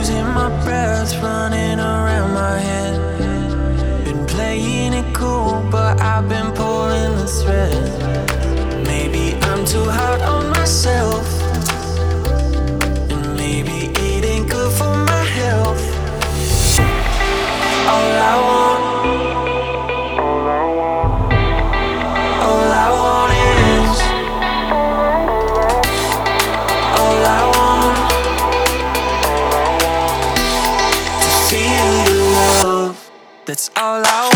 losing my breath, running around my head. Been playing it cool, but I've been pulling the thread. Maybe I'm too hard on myself, and maybe it ain't good for my health. All I want, all I want is, all I want, to feel your love. That's all I want.